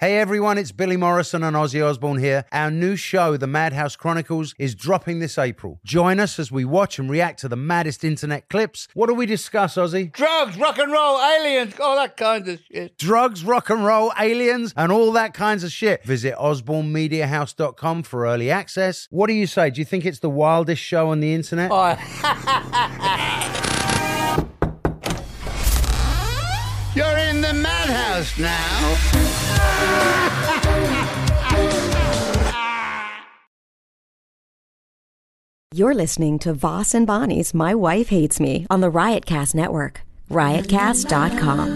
Hey everyone, it's Billy Morrison and Ozzy Osbourne here. Our new show, The Madhouse Chronicles, is dropping this April. Join us as we watch and react to the maddest internet clips. What do we discuss, Ozzy? Drugs, rock and roll, aliens, all that kind of shit. Drugs, rock and roll, aliens, and all that kinds of shit. Visit osbornemediahouse.com for early access. What do you say? Do you think it's the wildest show on the internet? Oh. You're in the madhouse now. You're listening to Voss and Bonnie's My Wife Hates Me on the Riotcast Network. Riotcast.com.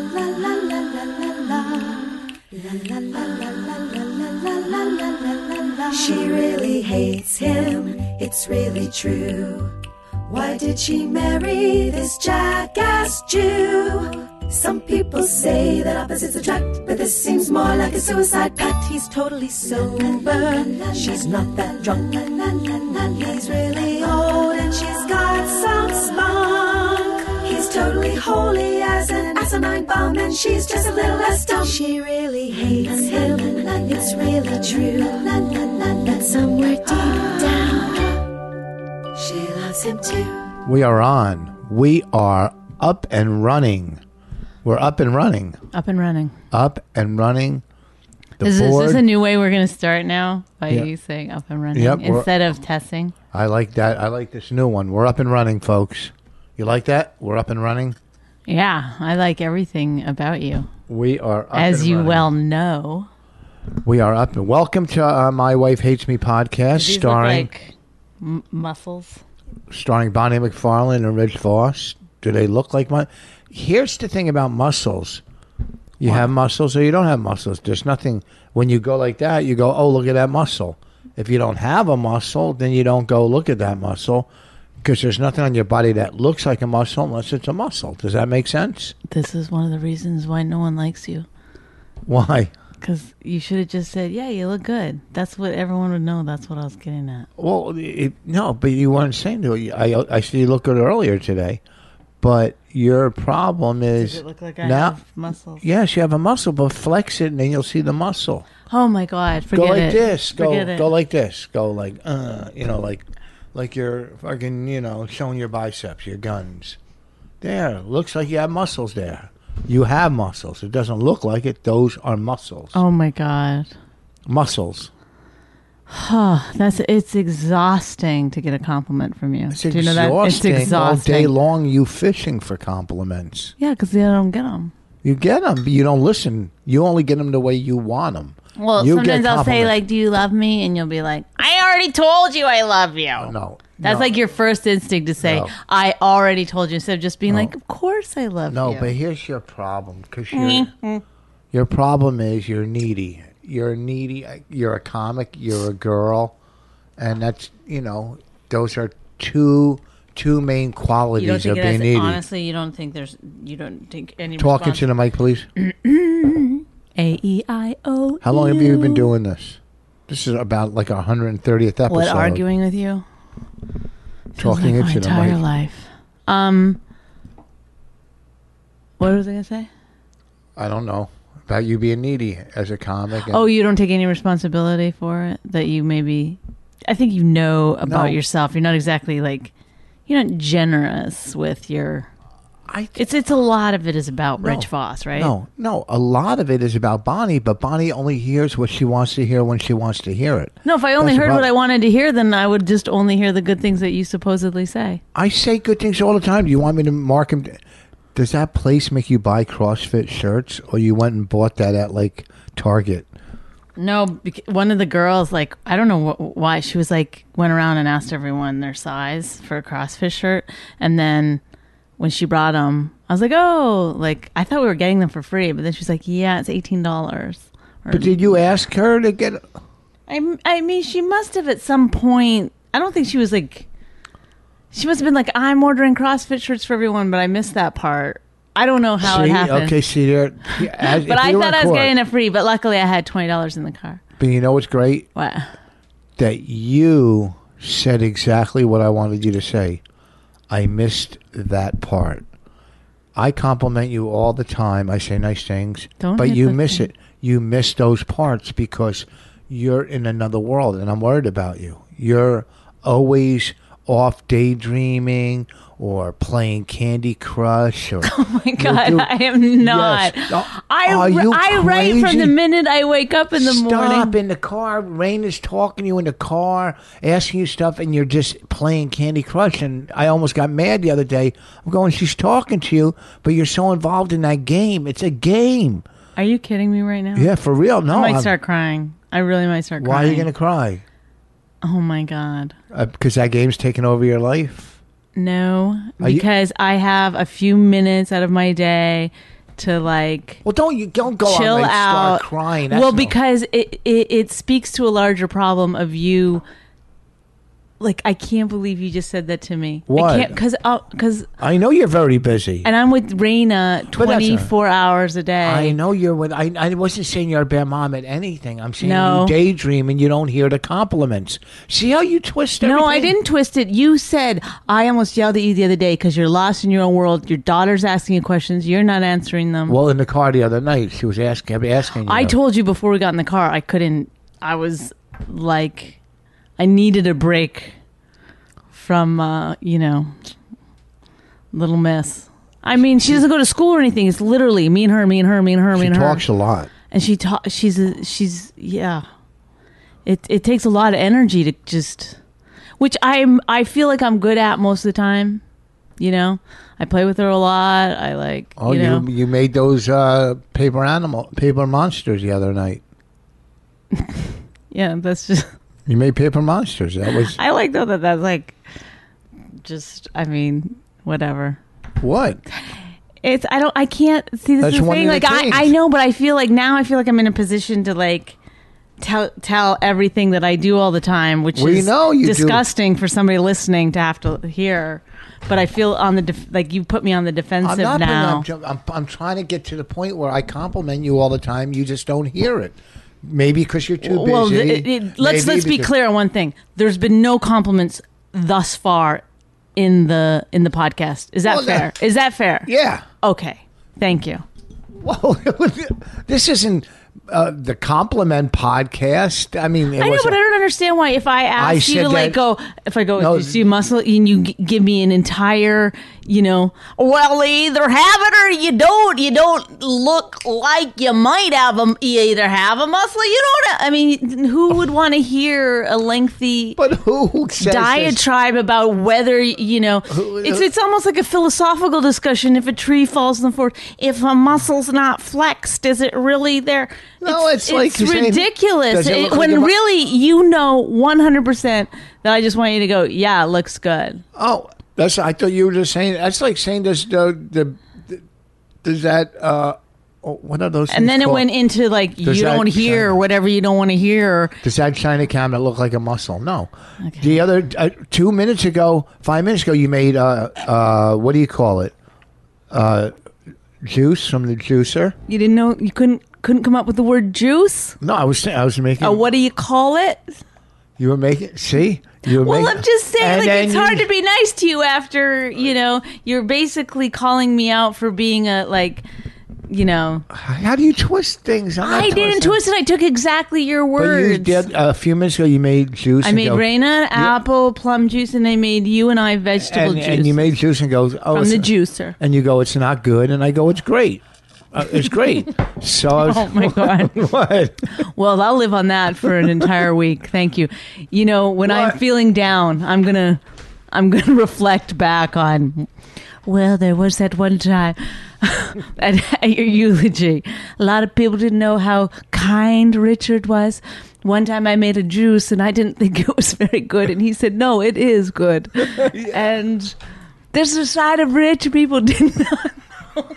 She really hates him, it's really true. Why did she marry this jackass Jew? Some people say that opposites attract, but this seems more like a suicide pact. He's totally sober, she's not that drunk. He's really old and she's got some spunk. He's totally holy as an asinine bomb, and she's just a little less dumb. She really hates him, it's really true. But somewhere deep down, she loves him too. We are on. We are up and running. We're up and running. Up and running. Up and running. Is this a new way we're going to start now? By you saying up and running instead of testing? I like that. I like this new one. We're up and running, folks. You like that? We're up and running? Yeah, I like everything about you. We are up As and you running. well know. We are up. And welcome to My Wife Hates Me podcast, These starring look like muscles. starring Bonnie McFarlane and Rich Voss. Do they look like my? Here's the thing about muscles. You have muscles or you don't have muscles. There's nothing. When you go like that, you go, oh, look at that muscle. If you don't have a muscle, then you don't go look at that muscle, because there's nothing on your body that looks like a muscle unless it's a muscle. Does that make sense? This is one of the reasons why no one likes you. Why? Because you should have just said, yeah, you look good. That's what everyone would know. That's what I was getting at. Well, no, but you weren't saying to it. I see you look good earlier today. But your problem is... Does it look like I have muscles? Yes, you have a muscle, but flex it and then you'll see the muscle. Oh, my God. Forget it. Go like this. Forget it. Go like this. Go like, like you're fucking, showing your biceps, your guns. There. Looks like you have muscles there. You have muscles. It doesn't look like it. Those are muscles. Oh, my God. Muscles. It's exhausting to get a compliment from you. It's Do you know that? It's exhausting. All day long you fishing for compliments. Yeah, because I don't get them. You get them, but you don't listen. You only get them the way you want them. Well, sometimes I'll say, like, do you love me? And you'll be like, I already told you I love you. No. That's like your first instinct to say, I already told you, instead of just being like, of course I love you. No, but here's your problem. Because your problem is you're needy. You're needy. You're a comic. You're a girl. And that's, those are two main qualities of being needy. Honestly, you don't think any Talking to the mic, please. A-E-I-O. How long have you been doing this? This is about like 130th episode. What, arguing with you? Talking like into the mic. my entire life. What was I going to say? I don't know. About you being needy as a comic. Oh, you don't take any responsibility for it? That you maybe... I think you know about yourself. You're not exactly like... You're not generous with your... It's a lot of it is about Rich Voss, right? No. A lot of it is about Bonnie, but Bonnie only hears what she wants to hear when she wants to hear it. No, if I only heard what I wanted to hear, then I would just only hear the good things that you supposedly say. I say good things all the time. Do you want me to mark them? Does that place make you buy CrossFit shirts, or you went and bought that at like Target? No, one of the girls, like, I don't know why, she was like, went around and asked everyone their size for a CrossFit shirt, and then when she brought them, I was like, oh, like, I thought we were getting them for free, but then she's like, yeah, it's $18. But did you ask her to get it? I mean, she must have at some point. I don't think she was like, she must have been like, I'm ordering CrossFit shirts for everyone, but I missed that part. I don't know how it happened. Okay, see there. But I thought I was getting it free, but luckily I had $20 in the car. But you know what's great? What? That you said exactly what I wanted you to say. I missed that part. I compliment you all the time. I say nice things, but you miss it. you miss those parts because you're in another world, and I'm worried about you. You're always off daydreaming or playing Candy Crush. Or Oh my God, I am not. Yes. Oh, I are you write from crazy? the minute I wake up in the morning. Stop in the car. Rain is talking to you in the car, asking you stuff, and you're just playing Candy Crush. And I almost got mad the other day. I'm going, she's talking to you, but you're so involved in that game. It's a game. Are you kidding me right now? Yeah, for real. No, I might start crying. I really might start crying. Why are you going to cry? Oh my God. Because that game's taken over your life? No, Are you- because I have a few minutes out of my day to like Well, don't go chill on like out. start crying. That's Well, no- because it speaks to a larger problem of you. Like, I can't believe you just said that to me. What? I can't, because I know you're very busy. and I'm with Raina But that's 24 hours a day. I know you're with. I wasn't saying you're a bad mom at anything. I'm saying No. you daydream and you don't hear the compliments. See how you twist everything? No, I didn't twist it. You said, I almost yelled at you the other day because you're lost in your own world. Your daughter's asking you questions. You're not answering them. Well, in the car the other night, she was asking you. I told you before we got in the car, I couldn't. I was like, I needed a break from, Little Miss. I mean, she doesn't go to school or anything. It's literally me and her, me and her, me and her, me She and her. talks a lot. And she's yeah. It takes a lot of energy to just, which I feel like I'm good at most of the time. You know, I play with her a lot. I like. Oh, you know. you made those paper monsters the other night. Yeah, that's just. You made paper monsters. That was I like though that's like, just I mean whatever. what? I can't see this That's is the one thing. of the Like things. I know, but I feel like I'm in a position to like tell everything that I do all the time, which Well, you is know you do. disgusting for somebody listening to have to hear. But I feel on the like you put me on the defensive I'm not. now. I'm trying to get to the point where I compliment you all the time. You just don't hear it. Maybe because you're too busy. Well, let's Maybe be because- clear on one thing. There's been no compliments thus far in the podcast. Is that Well, fair? Is that fair? Yeah. Okay. Thank you. Well, this isn't the compliment podcast. I mean, I know, but I don't understand why if I ask you said to like that- if I go, No. do you see muscle, and you give me an entire, well, you either have it or you don't. You don't look like you might have them. You either have a muscle, or you don't. I mean, who would want to hear a lengthy But who says this? diatribe about whether it's almost like a philosophical discussion. If a tree falls in the forest, if a muscle's not flexed, is it really there? No, it's like it's you're saying, ridiculous. does it look When like a mu- really 100% that I just want you to go, yeah, it looks good. Oh, I thought you were just saying. That's like saying this. Does that? What are those? And things then it called? went into like Does you that don't hear sound- whatever you don't want to hear. Does that China cabinet look like a muscle? No. The other 5 minutes ago, you made what do you call it? Juice from the juicer. You didn't know you couldn't come up with the word juice. No, I was making. What do you call it? You were making. See, you were Well, making. I'm just saying, And like, then it's hard to be nice to you after, you're basically calling me out for being a, like, How do you twist things? I'm not I didn't twisting. twist it. I took exactly your But you words. did a few minutes ago. You made juice. I and made go, Raina apple plum juice, and I made you and I vegetable and, juice and you made juice and goes from it's the not- juicer. And you go, it's not good, and I go, it's great. It's great. So I was, Oh my God. What? Well, I'll live on that for an entire week. Thank you. When I'm What? feeling down, I'm gonna reflect back on. Well, there was that one time at your eulogy. A lot of people didn't know how kind Richard was. One time I made a juice and I didn't think it was very good, and he said, "No, it is good." And there's a side of rich people did not know.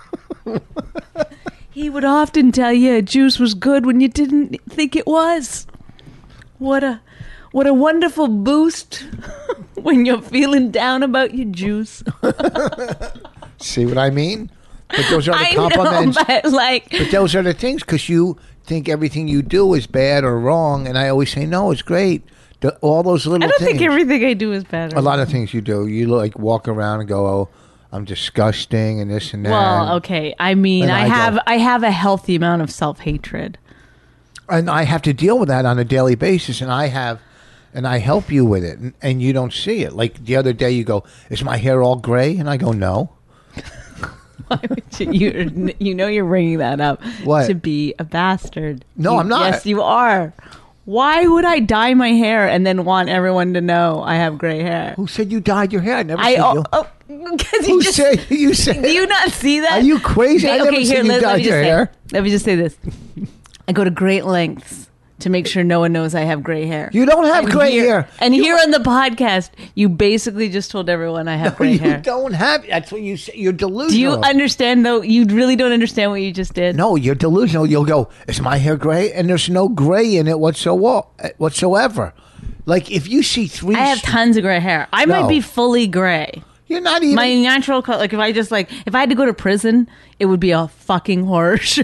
He would often tell you a juice was good when you didn't think it was. What a wonderful boost when you're feeling down about your juice. See what I mean? But those are the I know, compliments. but like, But those are the things because you think everything you do is bad or wrong, and I always say no, it's great. All those little I don't things. think everything I do is better. A lot of things you do. You like walk around and go, oh, I'm disgusting and this and that. Well, okay. I mean, And I have a healthy amount of self-hatred. And I have to deal with that on a daily basis, and I help you with it, and you don't see it. Like the other day, you go, "Is my hair all gray?" And I go, "No." Why would you? You know you're bringing that up What? to be a bastard. No, I'm not. Yes, you are. Why would I dye my hair and then want everyone to know I have gray hair? Who said you dyed your hair? I never said you. Because Who said you said? Do you not see that? Are you crazy? I never seen you dye your hair. Let me just say this. I go to great lengths to make sure no one knows I have gray hair. You don't have gray hair. And here on the podcast, you basically just told everyone I have gray you hair. don't have. That's what you say. You're delusional. Do you understand, though? You really don't understand what you just did? No, you're delusional. You'll go, "Is my hair gray?" And there's no gray in it whatsoever. Like if you see three, I have tons of gray hair. I might be fully gray. You're not even My natural color. Like if I had to go to prison, it would be a fucking horror show.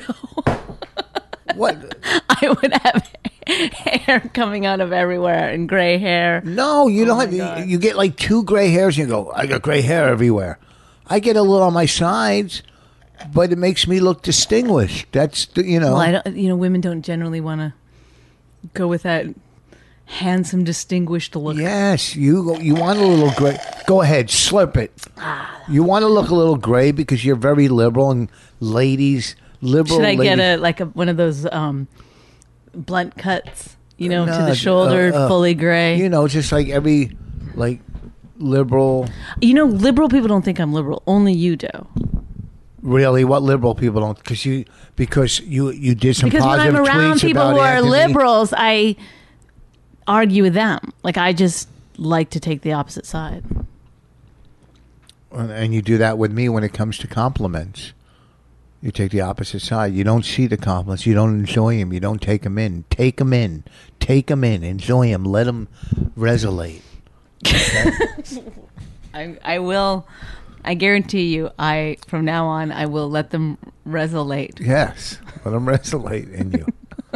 What? I would have hair coming out of everywhere and gray hair. No, you don't my have. God. You get like 2 gray hairs, and you go, "I got gray hair everywhere." I get a little on my sides, but it makes me look distinguished. That's Well, I don't. Women don't generally want to go with that handsome, distinguished look. Yes, you want a little gray. Go ahead, slurp it. You want to look a little gray because you're very liberal, and ladies, liberal. Should I ladies, get one of those blunt cuts? To No, the shoulder, fully gray. Just like every liberal. Liberal people don't think I'm liberal. Only you do. Really, what liberal people don't? Because you did some Because when I'm positive around tweets people about who are Anthony. liberals, I argue with them. Like I just like to take the opposite side. And you do that with me when it comes to compliments. You take the opposite side. You don't see the compliments. You don't enjoy them. You don't take them in. Take them in. Take them in. Enjoy them. Let them resonate. I will. I guarantee you. From now on, I will let them resonate. Yes. Let them resonate in you.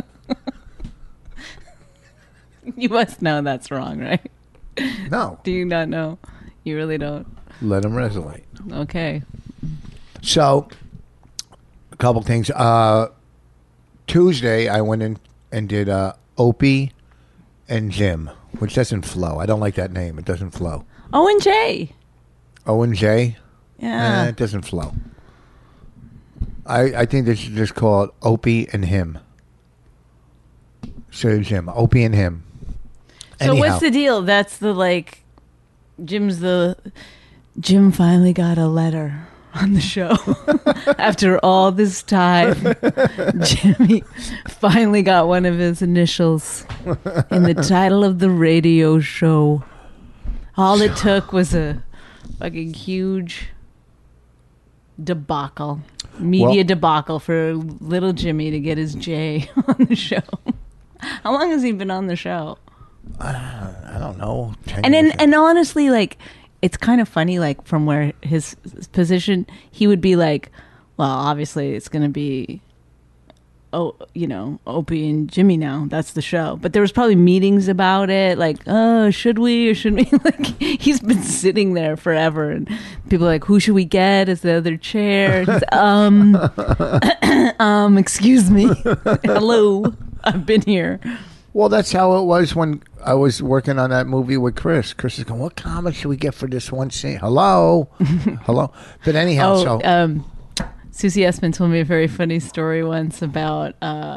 You must know that's wrong, right? No. Do you not know? You really don't. Let them resonate. Okay. So, a couple things. Tuesday, I went in and did Opie and Jim, which doesn't flow. I don't like that name. It doesn't flow. Owen J. Owen J? Yeah. It doesn't flow. I think they should just call it Opie and him. So Jim. Opie and him. So Anyhow. what's the deal? That's Jim finally got a letter on the show. After all this time, Jimmy finally got one of his initials in the title of the radio show. All it took was a fucking huge debacle, debacle for little Jimmy to get his J on the show. How long has he been on the show? I don't know. 10 And years. and honestly, it's kind of funny, from where his position, he would be like, well, obviously it's going to be, Opie and Jimmy now. That's the show. But there was probably meetings about it, should we or shouldn't we? He's been sitting there forever, and people are like, who should we get as the other chair? He's, excuse me. Hello, I've been here. Well, that's how it was when I was working on that movie with Chris. Chris is going, what comic should we get for this one scene? Hello? Hello? But anyhow, Susie Essman told me a very funny story once about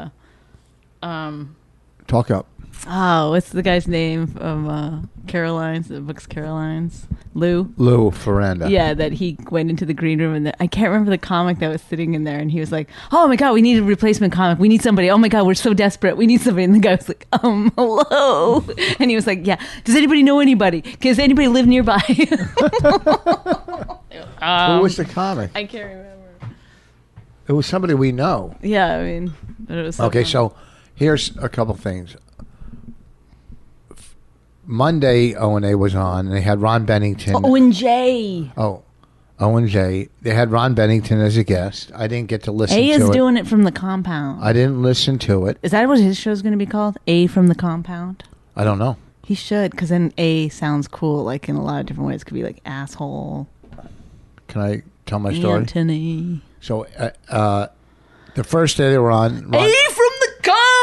talk up. what's the guy's name from Caroline's, the book's Caroline's? Lou Ferranda. Yeah, that he went into the green room, and I can't remember the comic that was sitting in there, and he was like, oh my god, we need a replacement comic, we need somebody, oh my god, we're so desperate, we need somebody. And the guy was like, hello. And he was like, yeah, does anybody know anybody, does anybody live nearby? Who was the comic? I can't remember. It was somebody we know. Yeah, I mean, but it was so Okay, funny. so here's a couple things. Monday, O&A was on, and they had Ron Bennington. Owen J. Owen J. They had Ron Bennington as a guest. I didn't get to listen to A it. is doing it from the compound. I didn't listen to it. Is that what his show's going to be called? A from the compound? I don't know. He should, because then A sounds cool, in a lot of different ways. It could be like asshole. Can I tell my story? Anthony. So the first day they were on, Hey, from the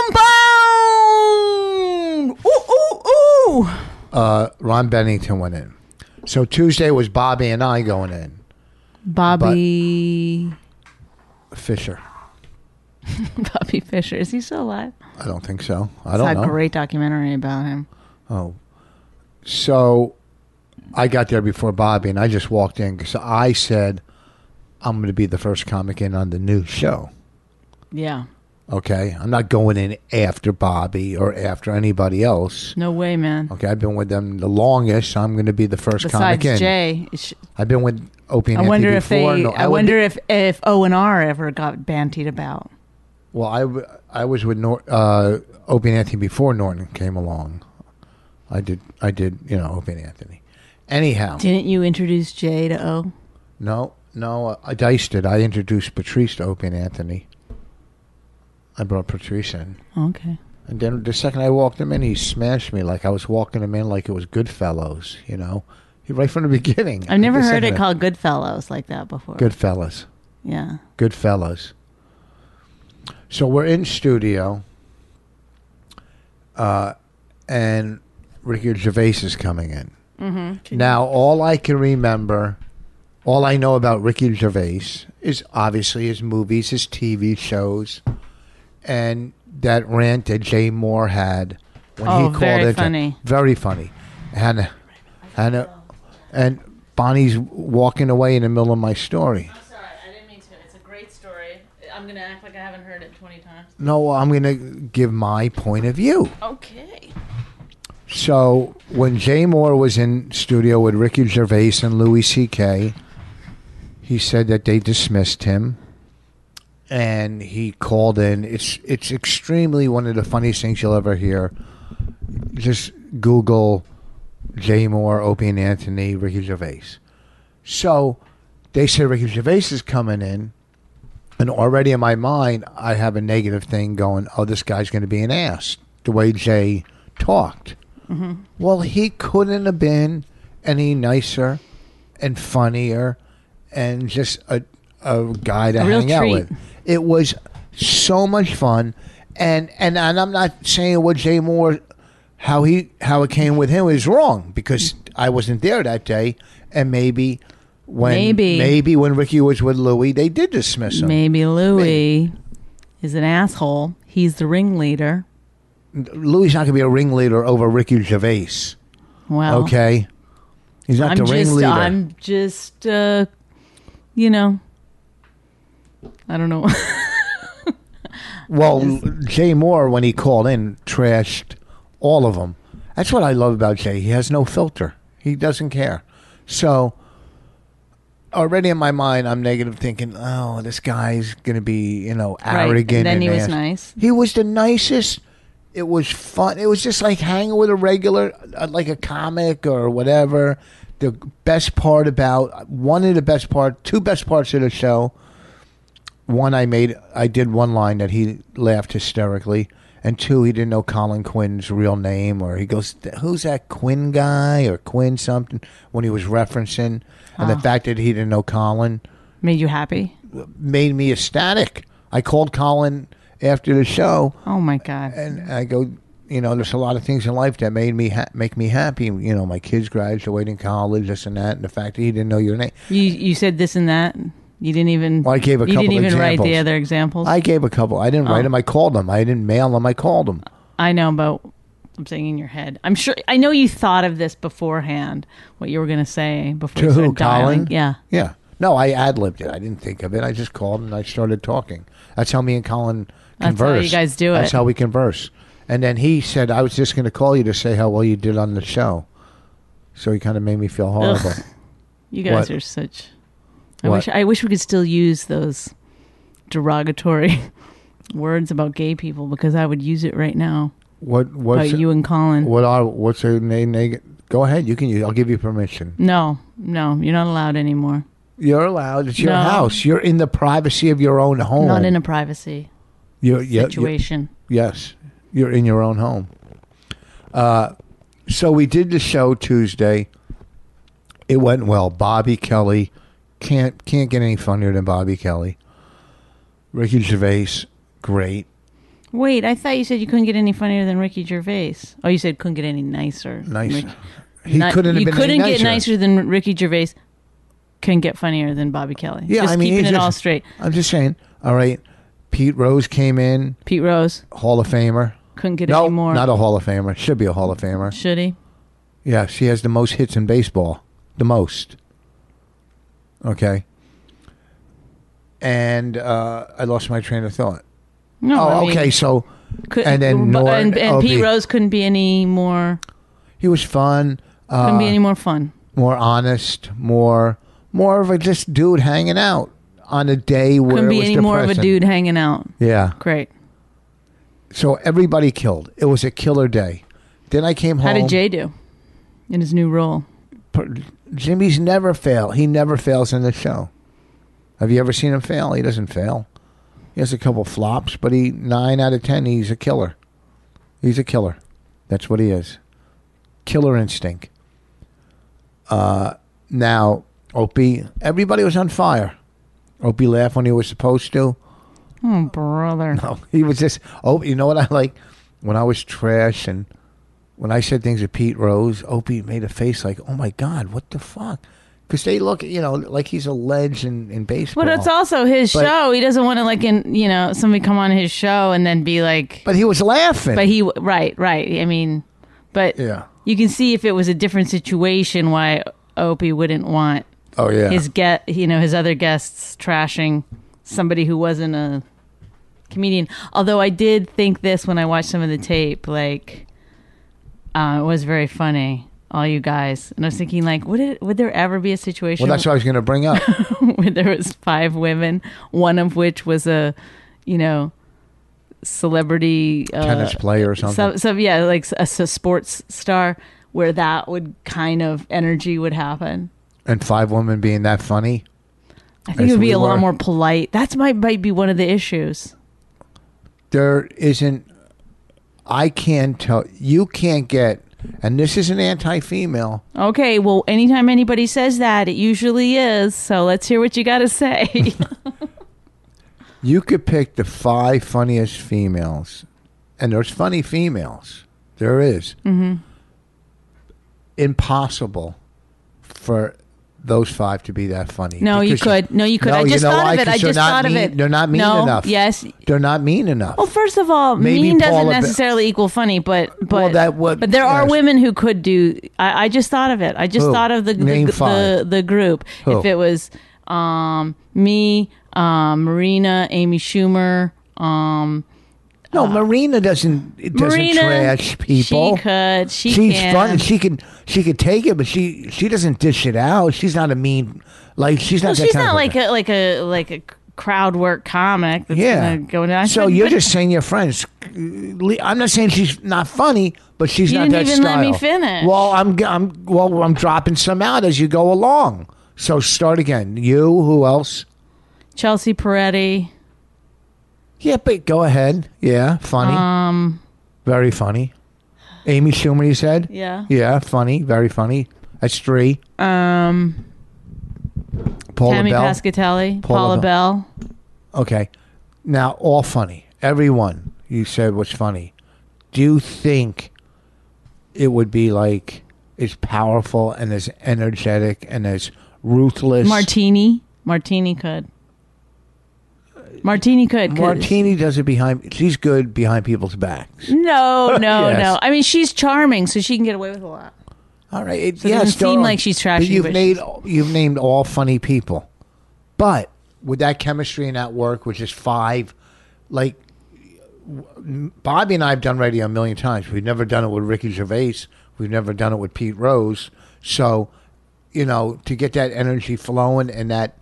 compound. Ooh, ooh, ooh. Ron Bennington went in. So Tuesday was Bobby and I going in. Bobby Fisher. Bobby Fischer. Is he still alive? I don't think so. I It's don't know. a great documentary about him. Oh. So I got there before Bobby, and I just walked in because I said, I'm going to be the first comic in on the new show. Yeah. Okay? I'm not going in after Bobby or after anybody else. No way, man. Okay? I've been with them the longest, so I'm going to be the first comic Besides in. Jay, I've been with Opie and I Anthony wonder if before. they. No, I wonder if O and R ever got bantied about. Well, I was with Opie and Anthony before Norton came along. I did, Opie and Anthony. Anyhow. Didn't you introduce Jay to O? No, Dice did. I introduced Patrice to Opie and Anthony. I brought Patrice in. Okay. And then the second I walked him in, he smashed me like I was walking him in like it was Goodfellas, Right from the beginning. I've never Just heard saying it that. called Goodfellows like that before. Goodfellas. Yeah. Goodfellas. So we're in studio, and Ricky Gervais is coming in. Mm-hmm. Now, all I can remember, all I know about Ricky Gervais is obviously his movies, his TV shows, and that rant that Jay Moore had when he called very into funny. very funny, and Bonnie's walking away in the middle of my story. I'm sorry, I didn't mean to. It's a great story. I'm gonna act like I haven't heard it 20 times. No, I'm going to give my point of view. Okay. So when Jay Moore was in studio with Ricky Gervais and Louis C.K., he said that they dismissed him, and he called in. It's extremely one of the funniest things you'll ever hear. Just Google Jay Moore, Opie and Anthony, Ricky Gervais. So they said Ricky Gervais is coming in, and already in my mind, I have a negative thing going, oh, this guy's going to be an ass, the way Jay talked. Mm-hmm. Well, he couldn't have been any nicer and funnier and just a guy to real hang out treat. with. It was so much fun. And I'm not saying what Jay Moore, how it came with him is wrong, because I wasn't there that day, and maybe when Ricky was with Louis, they did dismiss him. Maybe Louis is an asshole. He's the ringleader. Louis not going to be a ringleader over Ricky Gervais. Well, Okay? He's not the ringleader. I'm just, I don't know. Well, Jay Moore, when he called in, trashed all of them. That's what I love about Jay. He has no filter. He doesn't care. So, already in my mind, I'm negative thinking, oh, this guy's going to be, arrogant. And then he was ass. nice. He was the nicest. It was fun. It was just like hanging with a regular, like a comic or whatever. The best part about, two best parts of the show. One, I did one line that he laughed hysterically. And two, he didn't know Colin Quinn's real name, or he goes, who's that Quinn guy or Quinn something, when he was referencing. And the fact that he didn't know Colin Made you happy? made me ecstatic. I called Colin after the show, Oh, my God. and I go, there's a lot of things in life that made me make me happy. My kids graduating college, this and that, and the fact that he didn't know your name. You said this and that? You didn't even... Well, I gave a You couple didn't even write examples. the other examples? I gave a couple. I didn't write them. I called them. I didn't mail them. I called them. I know, but I'm saying in your head. I'm sure... I know you thought of this beforehand, what you were going to say before To you who, started dialing. Colin? Yeah. Yeah. No, I ad-libbed it. I didn't think of it. I just called and I started talking. That's how me and Colin That's converse. how you guys do That's it. how we converse. And then he said, I was just going to call you to say how well you did on the show. So he kind of made me feel horrible. Ugh. You guys What? are such... What? I wish we could still use those derogatory words about gay people, because I would use it right now What's about you and Colin. what's a name? Go ahead. You can use. I'll give you permission. No, you're not allowed anymore. You're allowed. It's your No. house. You're in the privacy of your own home. Not in a privacy situation. Yes, you're in your own home. So we did the show Tuesday. It went well. Bobby Kelly can't get any funnier than Bobby Kelly. Ricky Gervais, great. Wait, I thought you said you couldn't get any funnier than Ricky Gervais. Oh, you said couldn't get any nicer. Nicer. He couldn't have you been couldn't any get nicer than Ricky Gervais. Couldn't get funnier than Bobby Kelly. Yeah, just I mean, keeping it just, all straight. I'm just saying. All right, Pete Rose came in. Pete Rose Hall of Famer. couldn't get any more. Not a Hall of Famer. Should be a Hall of Famer. Should he? Yeah, she has the most hits in baseball. The most. Okay. And I lost my train of thought. No. Oh, I mean, okay. So, could, and then and Pete Rose couldn't be any more. He was fun. Couldn't be any more fun. More honest. More of a just dude hanging out on a day where Couldn't it be was any more of a depressing. dude hanging out. Yeah. Great. So everybody killed. It was a killer day. Then I came home. How did Jay do in his new role? Jimmy's never fail. He never fails in the show. Have you ever seen him fail? He doesn't fail. He has a couple flops, but 9 out of 10, he's a killer. He's a killer. That's what he is. Killer instinct. Now, Opie, everybody was on fire. Opie laughed when he was supposed to. Oh, brother. No, he was just, you know what I like? When I was trash and when I said things to Pete Rose, Opie made a face like, oh my God, what the fuck? Because they look, like he's a legend in baseball. But it's also his show. He doesn't want to, somebody come on his show and then be like. But he was laughing. But right. I mean, but yeah. You can see if it was a different situation why Opie wouldn't want. Oh yeah. His other guests trashing somebody who wasn't a comedian. Although I did think this when I watched some of the tape, like, it was very funny. All you guys, and I was thinking, like, would there ever be a situation? Well, that's what I was going to bring up. Where there was 5 women, one of which was a, celebrity tennis player or something. Like a sports star, where that would kind of energy would happen. And 5 women being that funny. I think it would be a lot more polite. That might be one of the issues. There isn't. I can't tell. You can't get. And this is an anti-female. Okay, well, anytime anybody says that, it usually is. So let's hear what you got to say. You could pick the 5 funniest females. And there's funny females. There is. Mm-hmm. Impossible for those 5 to be that funny. No, you could. No, you could. I just thought of it. I just thought of it. They're not mean enough. Yes. They're not mean enough. Well, first of all, Maybe mean doesn't Paula necessarily equal funny, but but there are women who could do. I just thought of it. I just Who? thought of the group. Who? If it was me, Marina, Amy Schumer. No, Marina doesn't trash people. She could. She's fun. She could take it, but she doesn't dish it out. She's not a mean she's not. She's not like a crowd work comic. That's gonna go down. So you're just saying you're friends. I'm not saying she's not funny, but she's you not didn't that even style. let me finish. Well, I'm dropping some out as you go along. So start again. You. Who else? Chelsea Peretti. Yeah, but go ahead. Yeah, funny. Very funny. Amy Schumer, you said? Yeah. Yeah, funny. Very funny. That's 3. Tammy Pescatelli. Paula Bell. Okay. Now, all funny. Everyone you said was funny. Do you think it would be like as powerful and as energetic and as ruthless? Martini could. Martini does it behind. She's good behind people's backs. No, Yes. no. I mean, she's charming, so she can get away with a lot. All right. So it doesn't seem like she's trashy. You've named all funny people, but would that chemistry and that work with just 5? Like Bobby and I have done radio a million times. We've never done it with Ricky Gervais. We've never done it with Pete Rose. So, to get that energy flowing and that.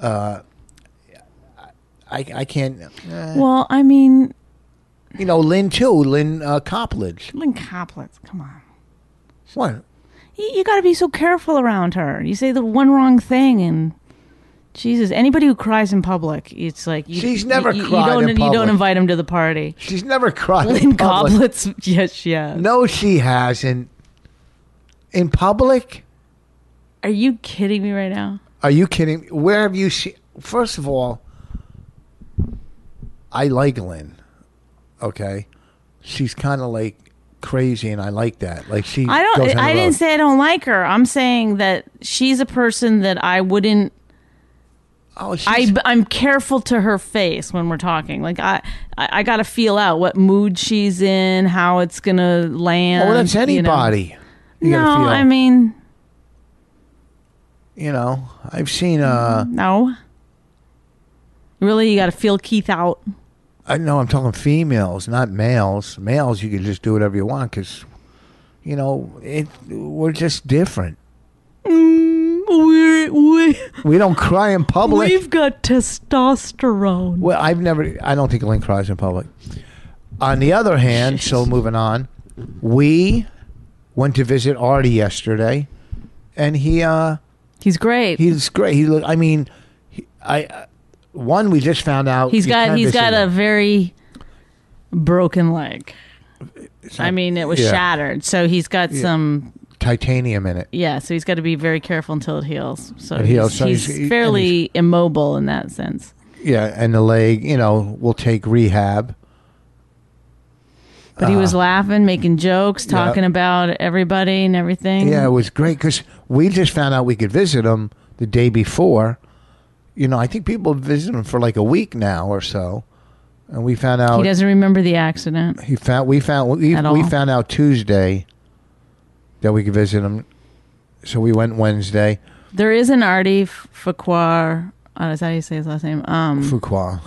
I can't. Well, I mean, Lynn too. Lynn Coplidge. Lynn Coplidge. Come on. What? You got to be so careful around her. You say the one wrong thing, and Jesus, anybody who cries in public, it's like she's never cried in public. You don't invite him to the party. She's never cried Lynn in public. Coplidge. Yes, she has. No, she hasn't. In public. Are you kidding me right now? Are you kidding? Where have you seen? First of all, I like Lynn. Okay, she's kind of like crazy, and I like that. Like she. I didn't say I don't like her. I'm saying that she's a person that I wouldn't. Oh, I'm careful to her face when we're talking. Like I got to feel out what mood she's in, how it's gonna land. Well, that's anybody. You know? No, I mean. You know, I've seen. No. Really, you got to feel Keith out. I know. I'm talking females, not males. Males, you can just do whatever you want because, you know, we're just different. We don't cry in public. We've got testosterone. Well, I don't think Lynn cries in public. On the other hand, so moving on, we went to visit Artie yesterday, and he's great. He's great. We just found out he's got a very broken leg. It was shattered, so he's got some titanium in it. Yeah, so he's got to be very careful until it heals. So he's fairly immobile in that sense. Yeah, and the leg, will take rehab. But he was laughing, making jokes, talking about everybody and everything. Yeah, it was great because we just found out we could visit him the day before. I think people visit him for like a week now or so, and we found out he doesn't remember the accident. We found out Tuesday that we could visit him, so we went Wednesday. There is an Artie Fuqua. Is that how you say his last name? Fuqua.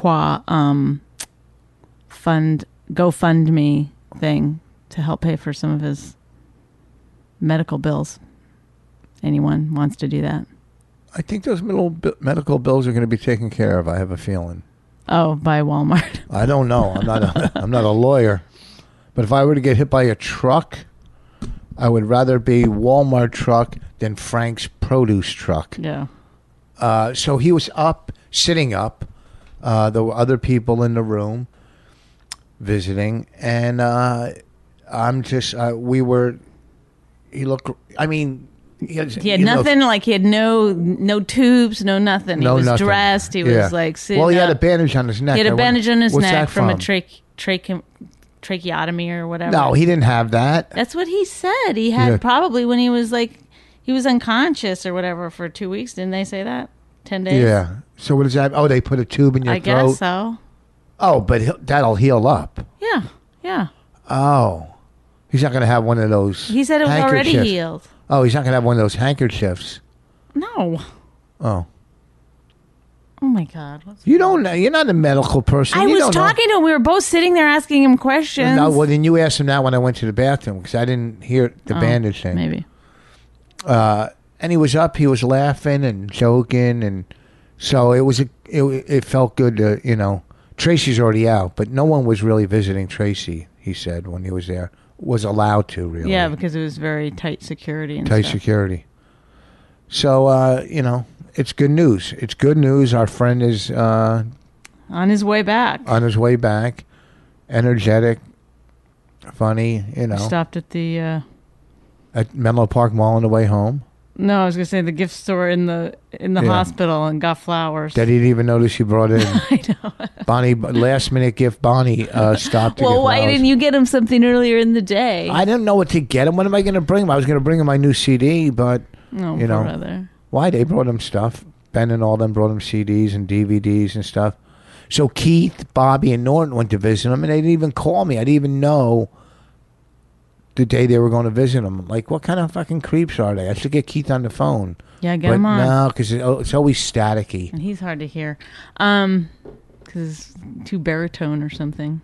GoFundMe thing to help pay for some of his medical bills. Anyone wants to do that? I think those medical bills are going to be taken care of. I have a feeling. Oh, by Walmart. I don't know. I'm not a lawyer, but if I were to get hit by a truck, I would rather be Walmart truck than Frank's produce truck. Yeah. So he was sitting up. There were other people in the room visiting, and he looked. He had nothing. Like he had no tubes, no nothing. He was nothing. Dressed. He was like sitting. Well, he had up. a bandage on his neck. He had a bandage on his neck from a from? tracheotomy or whatever. No, he didn't have that. That's what he said. He had probably when he was unconscious or whatever for 2 weeks. Didn't they say that? 10 days. Yeah. So what is that? Oh, they put a tube in your throat. I guess so. Oh, but that'll heal up. Yeah. Yeah. Oh, he's not going to have one of those. He said it was already healed. Oh, he's not going to have one of those handkerchiefs. No. Oh. Oh my God! You don't know. You're not a medical person. I was talking to him. We were both sitting there asking him questions. No, well, then you asked him that when I went to the bathroom because I didn't hear the bandage thing. Maybe. And he was up. He was laughing and joking, and so it felt good to Tracy's already out, but no one was really visiting Tracy. He said when he was there was allowed to really. Yeah, because it was very tight security. Security. So it's good news. It's good news. Our friend is on his way back. Energetic, funny. Stopped at the at Menlo Park Mall on the way home. No, I was gonna say the gift store in the hospital and got flowers. That he didn't even notice you brought in. I know. Bonnie, last minute gift. Bonnie stopped. To well, why flowers. didn't you get him something earlier in the day? I didn't know what to get him. What am I going to bring him? I was going to bring him my new CD, but brother. Why they brought him stuff? Ben and all them brought him CDs and DVDs and stuff. So Keith, Bobby, and Norton went to visit him, and they didn't even call me. I didn't even know the day they were going to visit him. Like, what kind of fucking creeps are they? I should get Keith on the phone. Yeah, get him on. No, because it's always staticky. And he's hard to hear. Because it's too baritone or something.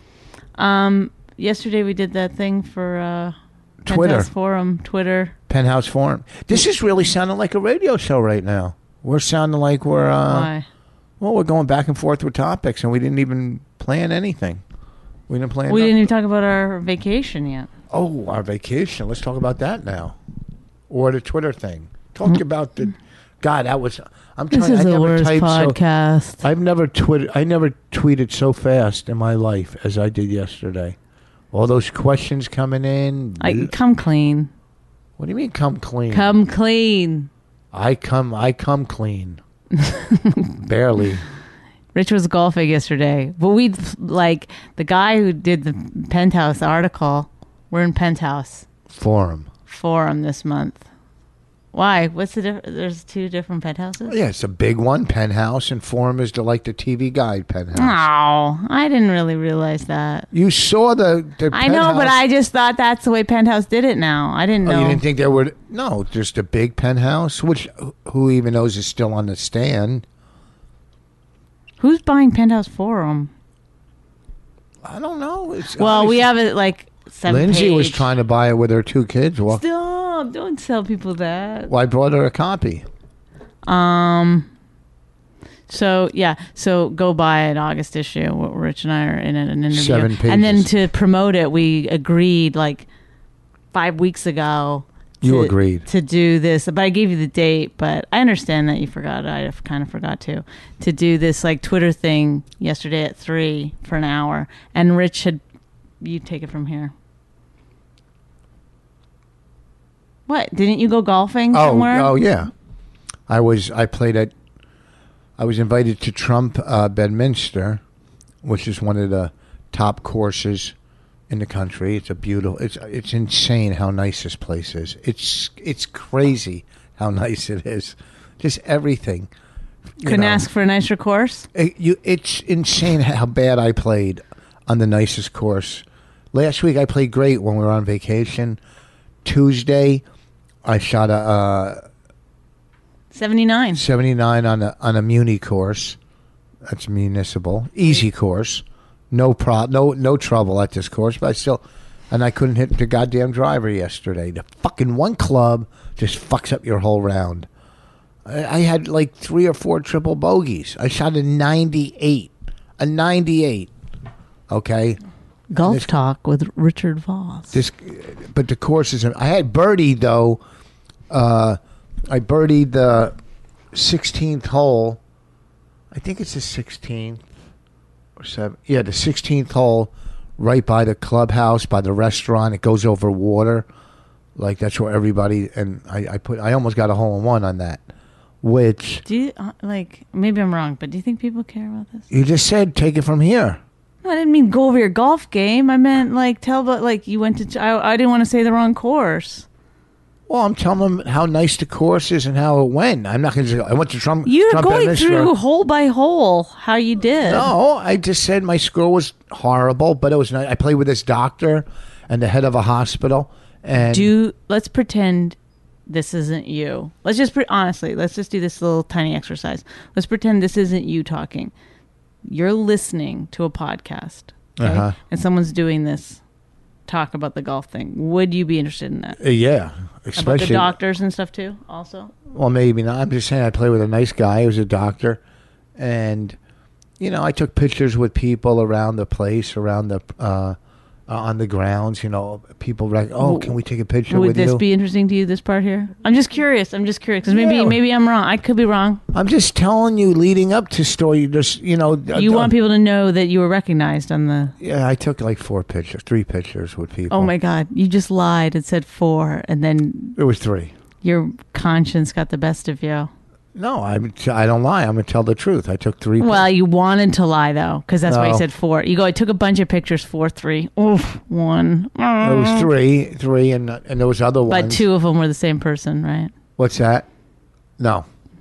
Yesterday we did that thing for Twitter. Penthouse Forum. Twitter. Penthouse Forum. This is really sounding like a radio show right now. We're sounding like we're... Why? Well, we're going back and forth with topics, and we didn't even plan anything. We didn't plan. We didn't even talk about our vacation yet. Oh, our vacation. Let's talk about that now. Or the Twitter thing. Talk about the... God, that was... This is the worst podcast. I never tweeted so fast in my life as I did yesterday. All those questions coming in. Come clean. What do you mean come clean? Come clean. I come clean. Barely. Rich was golfing yesterday, but we like the guy who did the Penthouse article. We're in Penthouse Forum this month. Why? What's the difference? There's 2 different penthouses? Yeah, it's a big one, Penthouse, and Forum is the TV Guide Penthouse. Oh, I didn't really realize that. You saw the I know, but I just thought that's the way Penthouse did it now. I didn't know. You didn't think there were... No, there's the big Penthouse, which who even knows is still on the stand. Who's buying Penthouse Forum? I don't know. We have it like 7 Lindsay was page. trying to buy it with her 2 kids. Well, Stop! Don't tell people that. I brought her a copy. So go buy an August issue. Rich and I are in an interview. 7 pages. And then to promote it, we agreed like 5 weeks ago. You agreed to do this, but I gave you the date. But I understand that you forgot. I kind of forgot to do this like Twitter thing yesterday at 3 for an hour. And Rich had you take it from here. What? Didn't you go golfing somewhere? Oh yeah. I was invited to Trump Bedminster, which is one of the top courses in the country. It's a beautiful. It's insane how nice this place is. It's crazy how nice it is. Just everything. Couldn't ask for a nicer course. It's insane how bad I played on the nicest course. Last week I played great when we were on vacation. Tuesday, I shot a 79 on a Muni course. That's municipal, easy course. No trouble at this course, but I couldn't hit the goddamn driver yesterday. The fucking one club just fucks up your whole round. I had like 3 or 4 triple bogeys. I shot a 98. Okay. Golf talk with Richard Voss. But the course is. I had birdied though. I birdied the 16th hole. I think it's the 16th or 7th. Yeah, the 16th hole, right by the clubhouse, by the restaurant. It goes over water, like that's where everybody. And I almost got a hole in one on that. Which do you maybe I'm wrong, but do you think people care about this? You just said take it from here. No, I didn't mean go over your golf game. I meant tell about you went to. I didn't want to say the wrong course. Well, I'm telling them how nice the course is and how it went. I'm not going to say I went to Trump. You're Trump going through hole by hole how you did. No, I just said my score was horrible, but it was nice. I played with this doctor and the head of a hospital. And let's pretend this isn't you. Let's just honestly, let's just do this little tiny exercise. Let's pretend this isn't you talking. You're listening to a podcast, okay? And someone's doing this talk about the golf thing. Would you be interested in that? Yeah, especially about the doctors and stuff too. Also, well, maybe not. I'm just saying I play with a nice guy who's a doctor, and I took pictures with people around the place, around the on the grounds. People like, can we take a picture with you? Would this be interesting to you? This part here? I'm just curious because maybe I'm wrong. I could be wrong. I'm just telling you, leading up to story. Just you want people to know that you were recognized on the. Yeah, I took like 3 pictures with people. Oh my God! You just lied and said 4, and then it was 3. Your conscience got the best of you. No, I don't lie. I'm going to tell the truth. I took 3. Well, you wanted to lie, though, because that's why you said 4. You go, I took a bunch of pictures, 4, 3. Oof, 1. It was 3, and there was other ones. But 2 of them were the same person, right? What's that? No.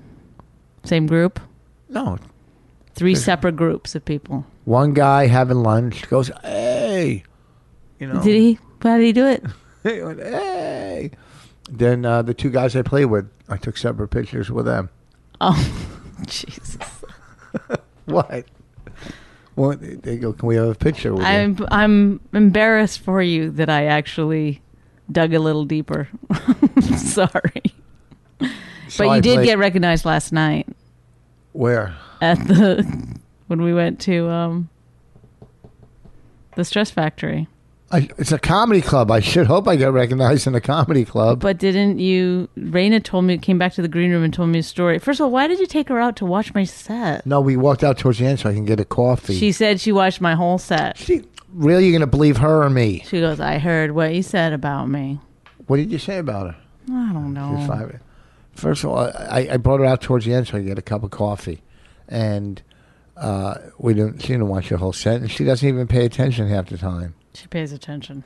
Same group? No. 3 separate groups of people. One guy having lunch goes, hey. Did he? How did he do it? He went, hey. Then the 2 guys I played with, I took separate pictures with them. Oh, Jesus. What? Well, they go, can we have a picture with you? I'm embarrassed for you that I actually dug a little deeper. Sorry. But you did get recognized last night. Where? When we went to the Stress Factory. It's a comedy club. I should hope I get recognized in a comedy club. But didn't you? Raina came back to the green room and told me a story. First of all, why did you take her out to watch my set? No, we walked out towards the end so I can get a coffee. She said she watched my whole set. Really, you're going to believe her or me? She goes, I heard what you said about me. What did you say about her? I don't know. First of all, I brought her out towards the end so I could get a cup of coffee. And she didn't watch the whole set. And she doesn't even pay attention half the time. She pays attention.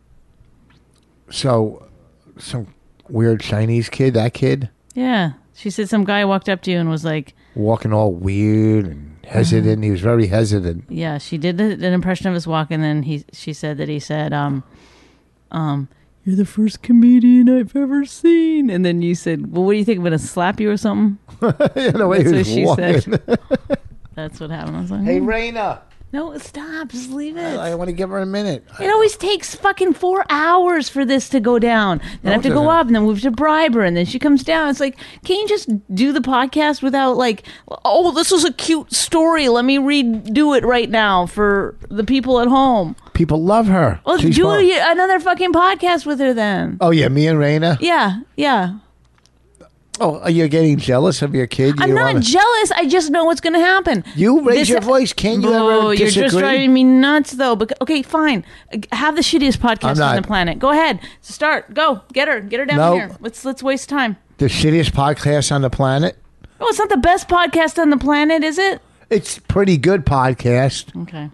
So, some weird Chinese kid, that kid? Yeah. She said some guy walked up to you and was like... Walking all weird and hesitant. He was very hesitant. Yeah, she did an impression of his walk, and then she said that he said, you're the first comedian I've ever seen. And then you said, well, what do you think? I'm going to slap you or something? The way That's he what was she walking. said. That's what happened. I was like, Hey, Raina. no, stop. Just leave it. I want to give her a minute. It always takes fucking 4 hours for this to go down. Then I have to it go doesn't. up and then we have to bribe her and then she comes down. It's like, can't you just do the podcast without like, oh, this was a cute story. Let me redo it right now for the people at home. People love her. Well, She's do fun. another fucking podcast with her then. Oh, yeah, me and Raina? Yeah. Oh, are you getting jealous of your kid? You I'm not wanna- jealous. I just know what's going to happen. You raise your voice. Can you ever You're disagree? just driving me nuts, though. But okay, fine. Have the shittiest podcast I'm not. on the planet. Go ahead. Start. Go. Get her down No. here. Let's waste time. The shittiest podcast on the planet? Oh, it's not the best podcast on the planet, is it? It's pretty good podcast. Okay.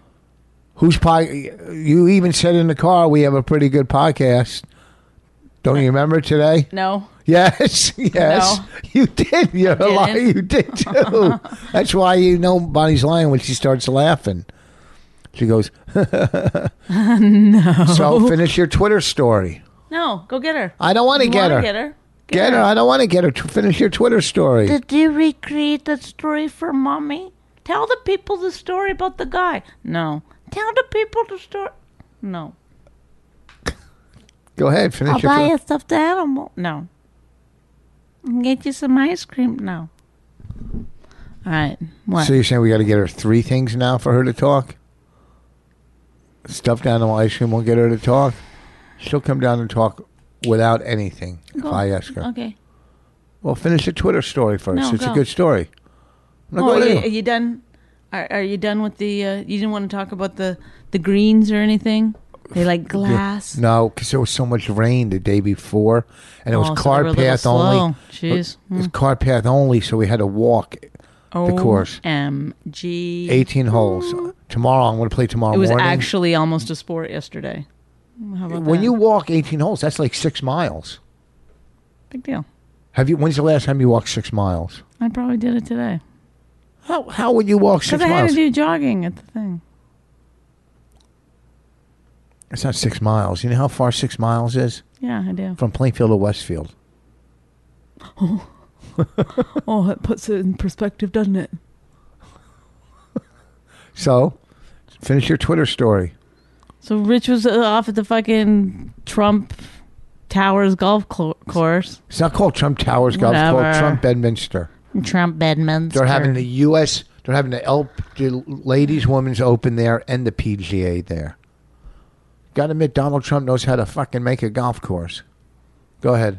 You even said in the car we have a pretty good podcast. Don't you remember today? No. Yes. No. You did. You're a liar. Didn't. You did too. That's why you know Bonnie's lying when she starts laughing. She goes, no. So finish your Twitter story. No. Go get her. I don't want to You get wanna her. Get her. Get her. I don't want to get her. Finish your Twitter story. Did you recreate that story for Mommy? Tell the people the story about the guy. No. Tell the people the story. No. Go ahead. Finish I'll your buy Twitter. you a stuffed animal. No. Get you some ice cream. No. All right. What? So you're saying we got to get her 3 things now for her to talk? Stuffed animal ice cream won't get her to talk. She'll come down and talk without anything if Go. I ask her. Okay. Well, finish the Twitter story first. No, It's a go. good story. No, Oh, go are ahead. you done? Are you done with the? You didn't want to talk about the greens or anything? They like glass. No, because there was so much rain the day before, and it was Oh, so car they were a little path slow. only. Jeez. It was car path only, so we had to walk the course. OMG. 18 holes. Tomorrow, I'm going to play tomorrow It was morning. actually almost a sport yesterday. How about When that? you walk 18 holes, that's like 6 miles. Big deal. When's the last time you walked 6 miles? I probably did it today How would you walk 6 because I had miles? to do jogging at the thing. It's not 6 miles. You know how far 6 miles is? Yeah, I do. From Plainfield to Westfield. Oh, it puts it in perspective, doesn't it? So, finish your Twitter story. So Rich was off at the fucking Trump Towers golf course. It's not called Trump Towers Golf. It's called Whatever. Trump Bedminster. Trump Bedminster. They're having the Ladies Women's Open there and the PGA there. Got to admit, Donald Trump knows how to fucking make a golf course. Go ahead.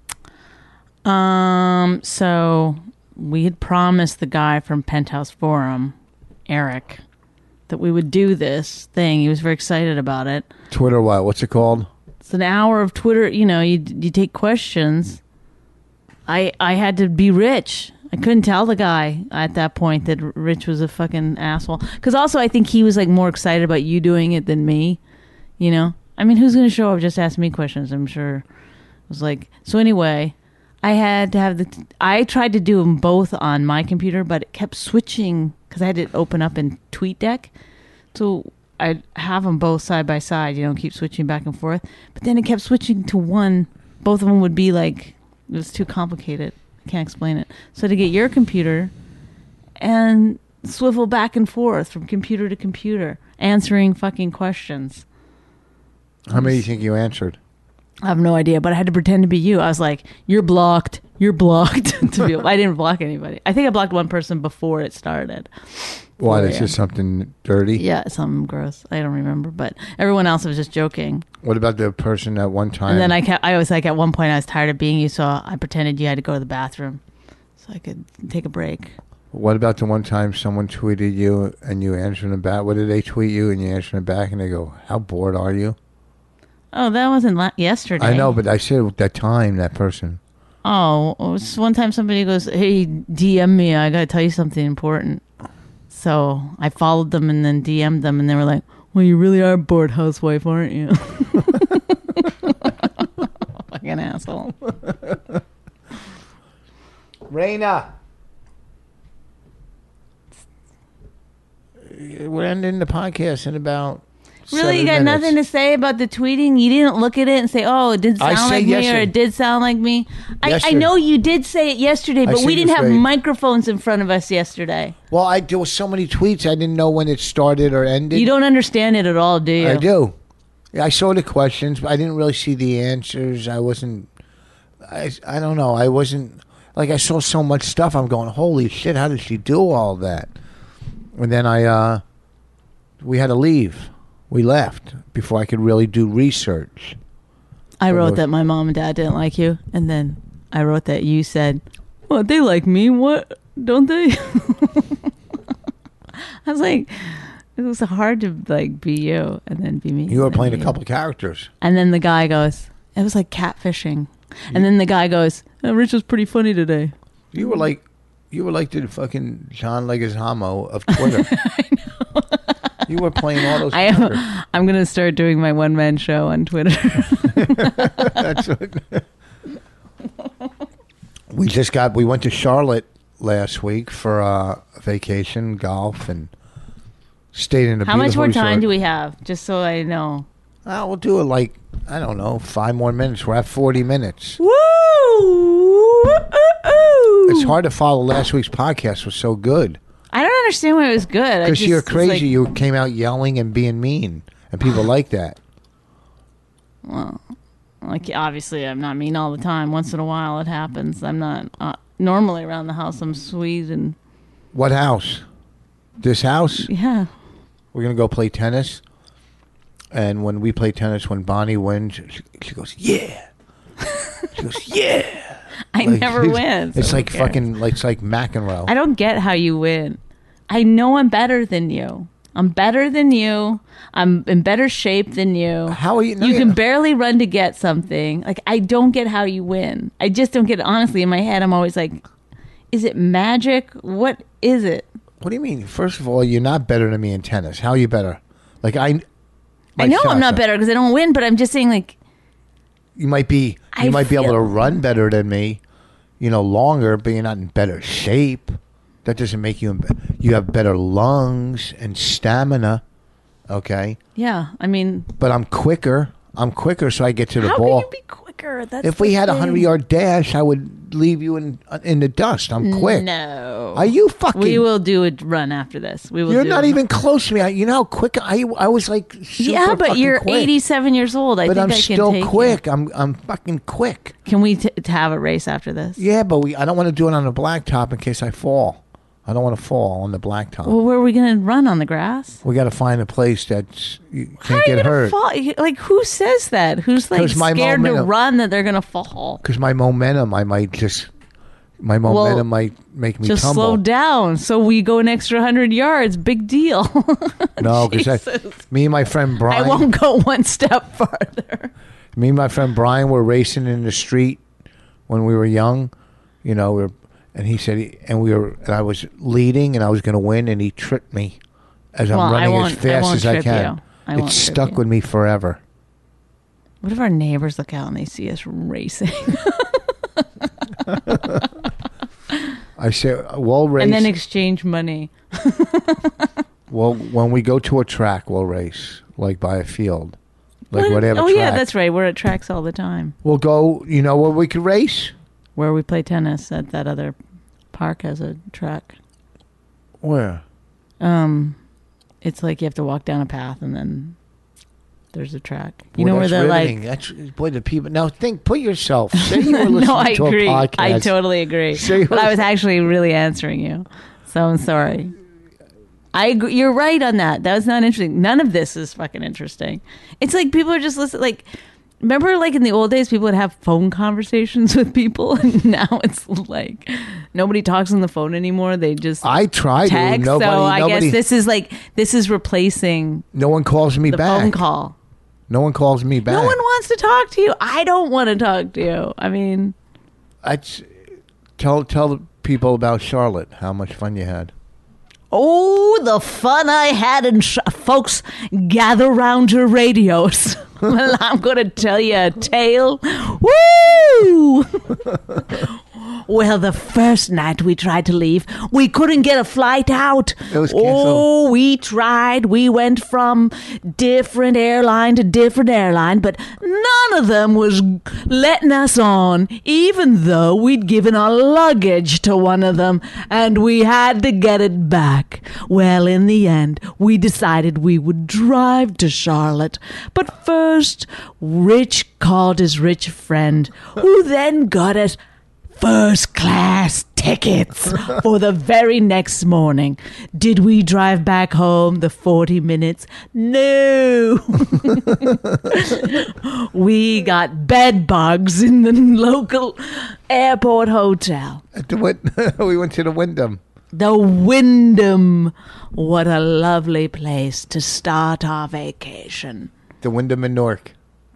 So we had promised the guy from Penthouse Forum, Eric, that we would do this thing. He was very excited about it. Twitter what? What's it called? It's an hour of Twitter. You know, you take questions. I had to be Rich. I couldn't tell the guy at that point that Rich was a fucking asshole. Because also I think he was like more excited about you doing it than me. You know? I mean, who's going to show up just ask me questions? I'm sure. It was like, so anyway, I had to have I tried to do them both on my computer, but it kept switching because I had to open up in TweetDeck. So I'd have them both side by side, you know, keep switching back and forth. But then it kept switching to one. Both of them would be like, it was too complicated. I can't explain it. So to get your computer and swivel back and forth from computer to computer, answering fucking questions. How many do you think you answered? I have no idea, but I had to pretend to be you. I was like, you're blocked. You're blocked. I didn't block anybody. I think I blocked one person before it started. Why? 4 That's a.m. just something dirty? Yeah, something gross. I don't remember, but everyone else was just joking. What about the person at one time? And then I was like, at one point I was tired of being you, so I pretended you had to go to the bathroom so I could take a break. What about the one time someone tweeted you and you answered them back? What did they tweet you and you answered them back and they go, how bored are you? Oh, that wasn't yesterday. I know, but I said at that time, that person. Oh, just one time somebody goes, "Hey, DM me. I gotta tell you something important." So I followed them and then DM'd them, and they were like, "Well, you really are a bored housewife, aren't you?" Fucking asshole. Raina. We're ending the podcast in about Really, 7 you got minutes. nothing to say about the tweeting? You didn't look at it and say, "Oh, it did I sound said like me," or yesterday. "It did sound like me." I Yesterday. know you did say it yesterday, but said we didn't have yesterday. microphones in front of us yesterday. Well, there was so many tweets, I didn't know when it started or ended. You don't understand it at all, do you? I do. I saw the questions, but I didn't really see the answers. I wasn't. I don't know. I wasn't. Like, I saw so much stuff. I'm going, holy shit! How did she do all that? And then we had to leave. We left before I could really do research. I wrote that my mom and dad didn't like you, and then I wrote that you said, "Well, they like me. What don't they?" I was like, it was hard to like be you and then be me. You were and then playing be a you. couple of characters. And then the guy goes, it was like catfishing. And then the guy goes, "Rich was pretty funny today." You were like the fucking John Leguizamo of Twitter. I know. You were playing all those characters. I'm going to start doing my one-man show on Twitter. That's what. We went to Charlotte last week for vacation, golf, and stayed in a How much beautiful more time resort. do we have? Just so I know. We'll do it like, I don't know, 5 more minutes. We're at 40 minutes. Woo! It's hard to follow last week's podcast. It was so good. I don't understand why it was good. Because you're it's crazy. like- You came out yelling and being mean. And people like that. Like, obviously, I'm not mean all the time. Once in a while, it happens. I'm not normally around the house. I'm sweet and What house? This house? yeah. We're going to go play tennis. And when we play tennis, when Bonnie wins, she goes, yeah. She goes, yeah. I Like, never win. so It's who like cares? fucking, like, it's like McEnroe. I don't get how you win. I know I'm better than you. I'm better than you. I'm in better shape than you. How are you? No, You yeah. can barely run to get something. Like, I don't get how you win. I just don't get it. Honestly, in my head, I'm always like, is it magic? What is it? What do you mean? First of all, you're not better than me in tennis. How are you better? Like, I know I'm not Sasha, better because I don't win, but I'm just saying, like, You might be I able feel- to run better than me, longer, but you're not in better shape. That doesn't make you. You have better lungs and stamina. Okay, yeah. I mean, but I'm quicker. So I get to the how ball. can you be quicker? That's If we the had a thing. 100-yard dash, I would leave you in the dust. I'm quick. No. Are you fucking? We will do a run after this. We will. You're do not a- even close to me. You know how quick I was like. Super Yeah, but fucking you're quick. 87 years old. I But think I'm I can still take quick. You. I'm fucking quick. Can we have a race after this? Yeah, but I don't want to do it on the blacktop in case I fall. I don't want to fall on the blacktop. Well, where are we going to run on the grass? We got to find a place that's you How are can't you get gonna hurt. fall? Like, who says that? Who's like 'Cause my scared to momentum- run that they're going to fall? Because my momentum, might make me Just tumble. slow down. So we go an extra 100 yards. Big deal. No, because Jesus. me and my friend I Brian, won't go one step farther. me and my friend Brian were racing in the street when we were young. And he said, and I was leading, and I was going to win, and he tripped me as I'm Well, I running won't- as fast won't as I trip can. you. I won't It's trip stuck you. with me forever. What if our neighbors look out and they see us racing? I said, we'll race. And then exchange money. Well, when we go to a track, we'll race, like by a field. Like whatever Oh, track. yeah, that's right. We're at tracks all the time. We'll go, where we could race? Where we play tennis at that other park has a track. Where? It's like you have to walk down a path and then there's a track. You Boy, know where that's they're riveting. like... That's, boy, the people... Now, put yourself... Say you were listening No, I to agree. a podcast. I totally agree. Say you But were- I was actually really answering you. So I'm sorry. I agree. You're right on that. That was not interesting. None of this is fucking interesting. It's like people are just listening. Like, remember, like in the old days, people would have phone conversations with people, and now it's like nobody talks on the phone anymore. They just I tried to. text. Nobody... So I guess this is replacing No one calls me the back. phone call. No one calls me back. No one wants to talk to you. I don't want to talk to you. I mean, Tell the people about Charlotte. How much fun you had. Oh, the fun I had, and folks, gather round your radios. Well, I'm going to tell you a tale. Woo! Well, the first night we tried to leave, we couldn't get a flight out. It was canceled. Oh, we tried. We went from different airline to different airline, but none of them was letting us on, even though we'd given our luggage to one of them, and we had to get it back. Well, in the end, we decided we would drive to Charlotte. But first, Rich called his rich friend, who then got us first class tickets for the very next morning. Did we drive back home the 40 minutes? No. We got bed bugs in the local airport hotel. We went to the Wyndham. The Wyndham. What a lovely place to start our vacation. The Wyndham in Newark.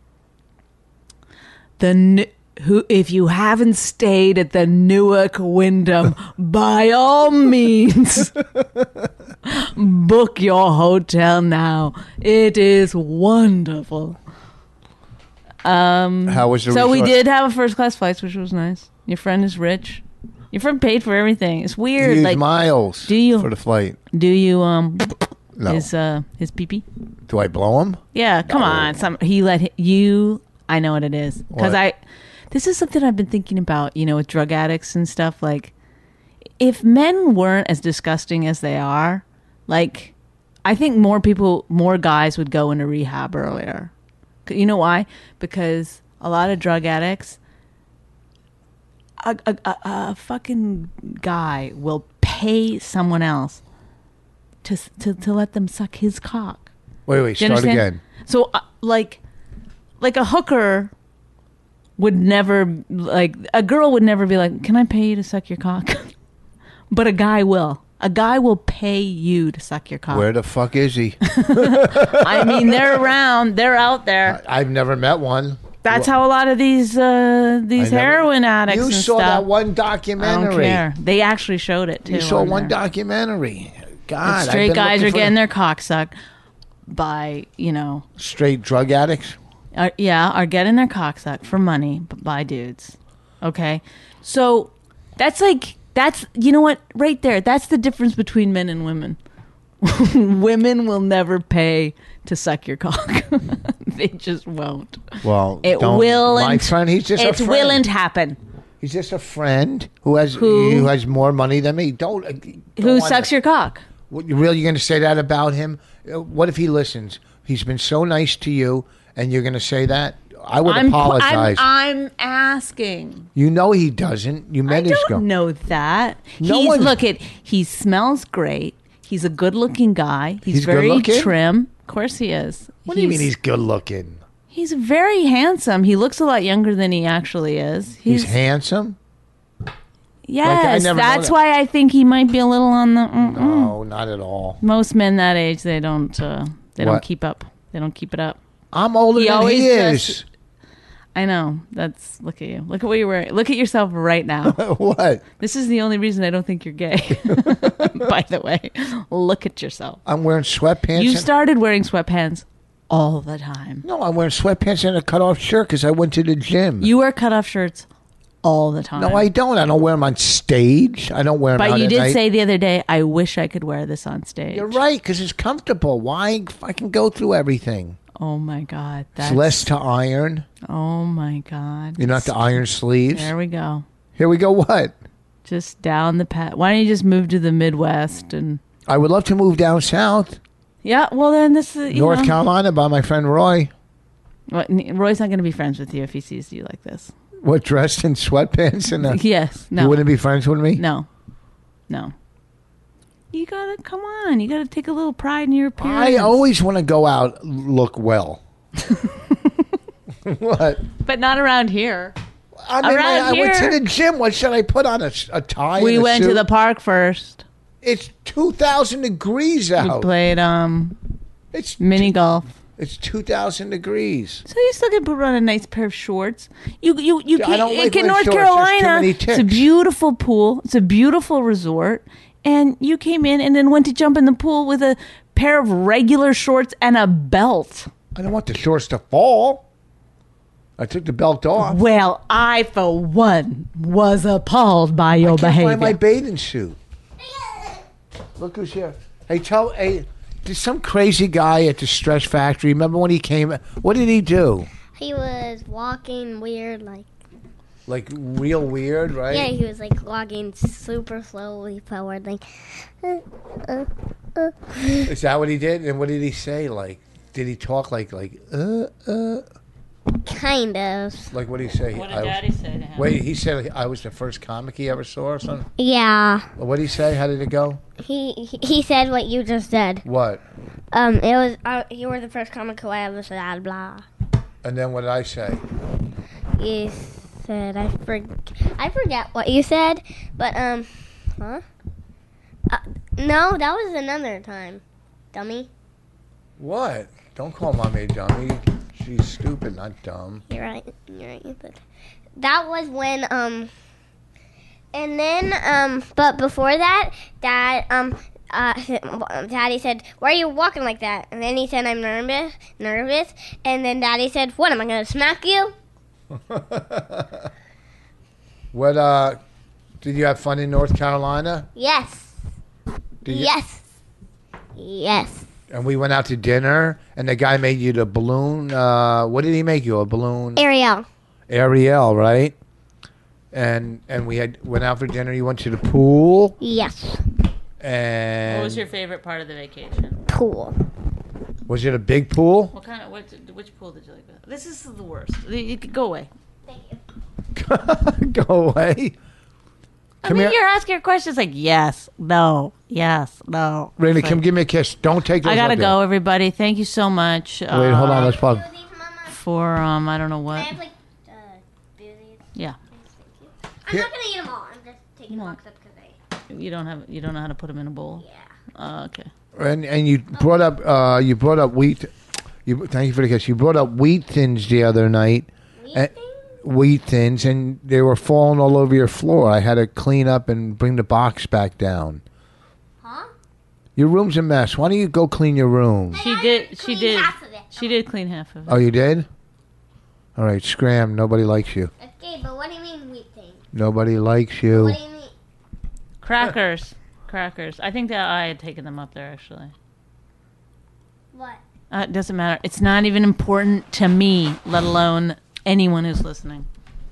If you haven't stayed at the Newark Wyndham, by all means, book your hotel now. It is wonderful. How was the So we resort? did have a first class flight, which was nice. Your friend is rich. Your friend paid for everything. It's weird. You used like miles do you- for the flight. Do you No. his pee-pee? Do I blow him? Yeah, come on. He let you. I know what it is because What? This is something I've been thinking about. With drug addicts and stuff. Like, if men weren't as disgusting as they are, like, I think more guys would go into rehab earlier. You know why? Because a lot of drug addicts, a fucking guy will pay someone else to let them suck his cock. Wait, Do you start understand? again. So, like a hooker would never, a girl would never be like, can I pay you to suck your cock? But a guy will. A guy will pay you to suck your cock. Where the fuck is he? I mean, they're around. They're out there. I've never met one. That's how a lot of these heroin addicts You and saw stuff. that one I documentary. don't care. They actually showed it, too. You saw on one there. documentary. The God, I've straight been guys looking are for getting their cock sucked by, straight drug addicts. are getting their cock sucked for money by dudes. Okay, so that's you know what, right there, that's the difference between men and women. Women will never pay to suck your cock. They just won't. Well, It don't- will. My friend, he's just a It friend. willn't happen. He's just a friend who has more money than me. Who sucks your cock? What, you really going to say that about him? What if he listens? He's been so nice to you, and you're going to say that? I would apologize. I'm asking. You know he doesn't. You met I his don't girl. know that. No one- He smells great. He's a good-looking guy. He's very good-looking? trim. Of course he is. What do you mean he's good looking? He's very handsome. He looks a lot younger than he actually is. He's handsome? Yes, never know that's that. why I think he might be a little on the. No, not at all. Most men that age, they don't. They don't What? keep up. They don't keep it up. I'm older He than always he does- is. I know. Look at you. Look at what you're wearing. Look at yourself right now. What? This is the only reason I don't think you're gay. By the way, look at yourself. I'm wearing sweatpants. You and- started wearing sweatpants all the time. No, I'm wearing sweatpants and a cut-off shirt because I went to the gym. You wear cutoff shirts all the time. No, I don't. I don't wear them on stage. I don't wear them out But you at did night. say the other day, I wish I could wear this on stage. You're right, because it's comfortable. Why fucking go through everything? Oh my God. That's, It's less to iron. Oh my God. You don't have to iron sleeves. There we go. Here we go. What? Just down the path. Why don't you just move to the Midwest and. I would love to move down south. Yeah, well then this is. North Carolina by my friend Roy. Roy's not going to be friends with you if he sees you like this. What, dressed in sweatpants? And Yes. No. You wouldn't be friends with me? No. You gotta come on. You gotta take a little pride in your appearance. I always want to go out, look well. What? but not around here. I mean, Around I went to here- the gym. What should I put on? A tie? We and a went to suit? the park first. It's 2,000 degrees We out. played It's mini golf. It's 2,000 degrees. So you still can put on a nice pair of shorts. You I don't like in wearing North shorts. There's too Carolina. many It's a ticks. beautiful pool. It's a beautiful resort, and you came in and then went to jump in the pool with a pair of regular shorts and a belt. I don't want the shorts to fall. I took the belt off. Well, I for one was appalled by your I can't behavior. find my bathing suit. Look who's here. Hey, there's some crazy guy at the Stretch Factory. Remember when he came? What did he do? He was walking weird, Like real weird, right? yeah, he was like walking super slowly forward, like. Is that what he did? And what did he say? Like, did he talk like? Kind of. Like what did he say? What did Daddy say to him? Wait, he said I was the first comic he ever saw or something? Yeah. What did he say? How did it go? He said what you just said. What? It was you were the first comic who I ever said blah. And then what did I say? You said I forget what you said, but huh? No, that was another time, dummy. What? Don't call mommy a dummy. She's stupid, not dumb. You're right. But that was when and then but before that, Daddy said, "Why are you walking like that?" And then he said, "I'm nervous." And then Daddy said, "What? Am I gonna smack you?" What? Did you have fun in North Carolina? Yes. Did you? Yes. And we went out to dinner, and the guy made you the balloon. What did he make you? A balloon? Ariel. Ariel, right? And we went out for dinner. You went to the pool. Yes. And What was your favorite part of the vacation? Pool. Was it a big pool? What kind of which pool did you like? This is the worst. You could go away. Thank you. Go away. I mean, you're asking your questions like yes, no, yes, no. Raina, It's come like, give me a kiss. Don't take those. I gotta up there. go, everybody. Thank you so much. Wait, hold on. Let's plug. For I don't know what. I have like boozies. Yeah, I'm not gonna eat them all. I'm just taking box up because you don't know how to put them in a bowl. yeah. Okay. And you brought up wheat. Thank you for the kiss. You brought up wheat thins the other night. Wheat thins, and they were falling all over your floor. I had to clean up and bring the box back down. Huh? Your room's a mess. Why don't you go clean your room? She I did. cleaned She did. half of it. She did clean half of it. Oh, you did? All right, scram. Nobody likes you. Okay, but what do you mean wheat thing? Nobody likes you. What do you mean? Crackers. I think that I had taken them up there actually. What? It doesn't matter. It's not even important to me, let alone anyone who's listening.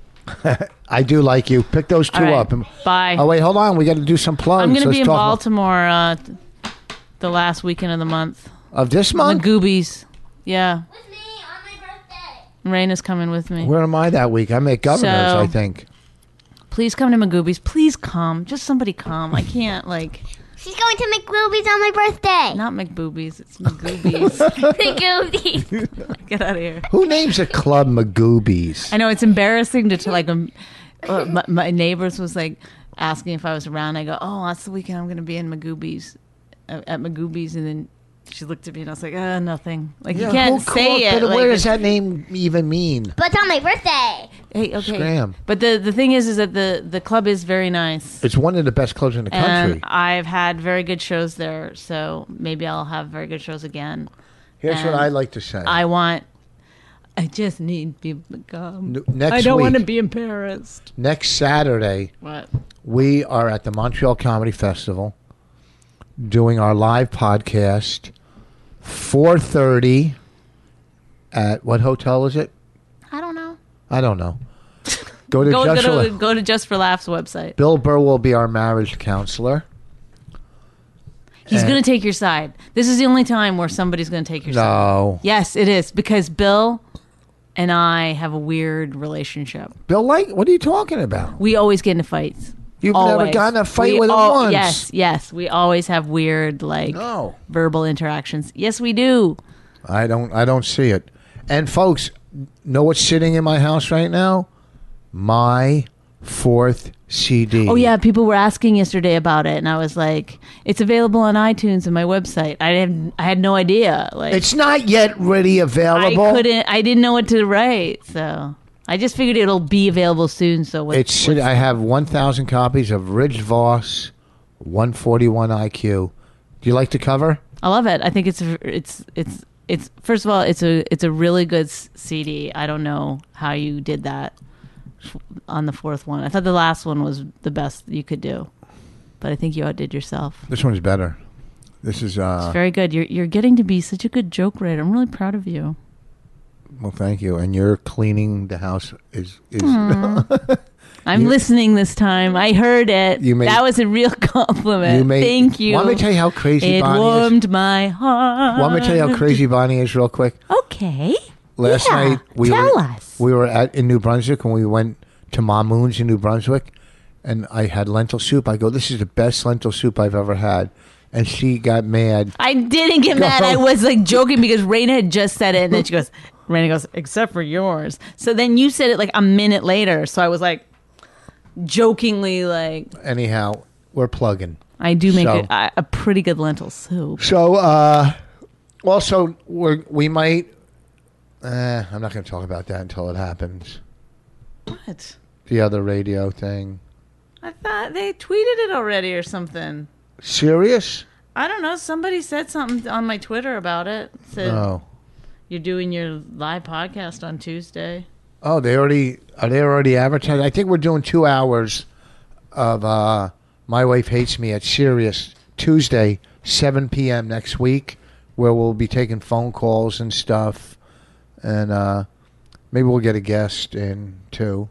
I do like you. Pick those two All right. up. Bye. Oh, wait, hold on. We got to do some plugs. I'm going to Let's be in talk Baltimore the last weekend of the month. Of this The month? Goobies. Yeah. With me on my birthday. Raina's coming with me. Where am I that week? I'm at Governor's, So- I think. Please come to Magoobies. Please come. Just somebody come. I can't, She's going to McGoobies on my birthday. not McBoobies. It's Magoobies. McGoobies. Get out of here. Who names a club Magoobies? I know it's embarrassing my neighbors was asking if I was around. I go, oh, that's the weekend I'm going to be in Magoobies, at Magoobies, and then she looked at me and I was like, nothing. You Yeah, can't who say called- it. But where does that name even mean? But it's on my birthday. Hey, okay. Scram. But the thing is that the club is very nice. It's one of the best clubs in the country. And I've had very good shows there, so maybe I'll have very good shows again. Here's what and I like to say. I just need people to come. Next I don't want to week, be embarrassed. next Saturday, What? we are at the Montreal Comedy Festival doing our live podcast, 4:30 at what hotel is it? I don't know. I don't know. Go to Go to Just for Laughs website. Bill Burr will be our marriage counselor. He's And- going to take your side. This is the only time where somebody's going to take your side. No. Yes, it is, because Bill and I have a weird relationship. Bill, what are you talking about? We always get into fights. You've never Always. gotten in a fight We with him once. Yes. We always have weird, No. verbal interactions. Yes, we do. I don't see it. And folks, know what's sitting in my house right now? My 4th CD. Oh yeah, people were asking yesterday about it, and I was like, "It's available on iTunes and my website." I had no idea. Like, It's not yet ready available. I didn't know what to write, so I just figured it'll be available soon. So I have 1,000 copies of Rich Voss, 141 IQ. Do you like the cover? I love it. I think it's first of all, it's a really good CD. I don't know how you did that on the fourth one. I thought the last one was the best you could do, but I think you outdid yourself. This one's better. This is it's very good. You're getting to be such a good joke writer. I'm really proud of you. Well, thank you. And you're cleaning the house is I'm listening this time. I heard it. That was a real compliment. Thank you. Want me to tell you how crazy Bonnie is? It warmed my heart. Want me to tell you how crazy Bonnie is real quick? Okay. Last night we were in New Brunswick, and we went to Mamoon's in New Brunswick, and I had lentil soup. I go, this is the best lentil soup I've ever had. And she got mad. I didn't get mad. I was like joking because Raina had just said it, and then Raina goes, except for yours. So then you said it like a minute later. So I was like jokingly like. Anyhow, we're plugging. I do make a pretty good lentil soup. So also we might. I'm not going to talk about that until it happens. What? The other radio thing. I thought they tweeted it already or something. Serious? I don't know. Somebody said something on my Twitter about it. Said, you're doing your live podcast on Tuesday. Oh, are they already advertised? I think we're doing 2 hours of My Wife Hates Me at Sirius Tuesday, 7 p.m. next week, where we'll be taking phone calls and stuff. And maybe we'll get a guest in, too.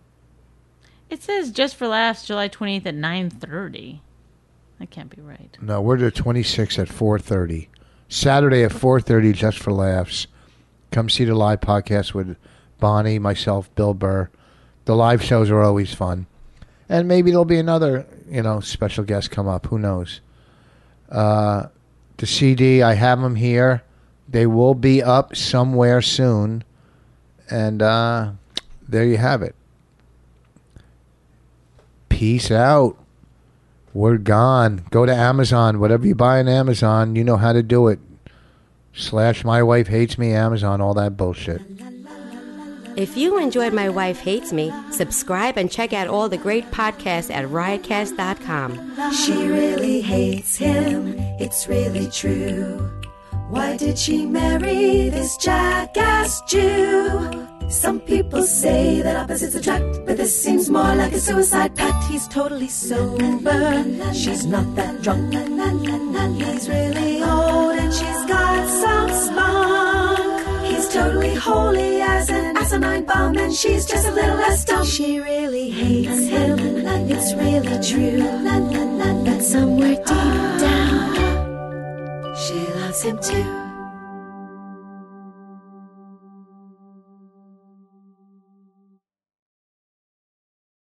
It says Just for Laughs, July 28th at 9:30. That can't be right. No, we're the 26th at 4:30. Saturday at 4:30, Just for Laughs. Come see the live podcast with Bonnie, myself, Bill Burr. The live shows are always fun. And maybe there'll be another, special guest come up. Who knows? The CD, I have them here. They will be up somewhere soon. And there you have it. Peace out. We're gone. Go to Amazon. Whatever you buy on Amazon, you know how to do it. / My Wife Hates Me, Amazon, all that bullshit. If you enjoyed My Wife Hates Me, subscribe and check out all the great podcasts at riotcast.com. She really hates him, it's really true. Why did she marry this jackass Jew? Some people say that opposites attract, but this seems more like a suicide pact. He's totally sober, she's not that drunk. He's really old and she's got some spunk. He's totally holy as an asinine bomb, and she's just a little less dumb. She really hates him, it's really true. But somewhere deep down, she loves him too.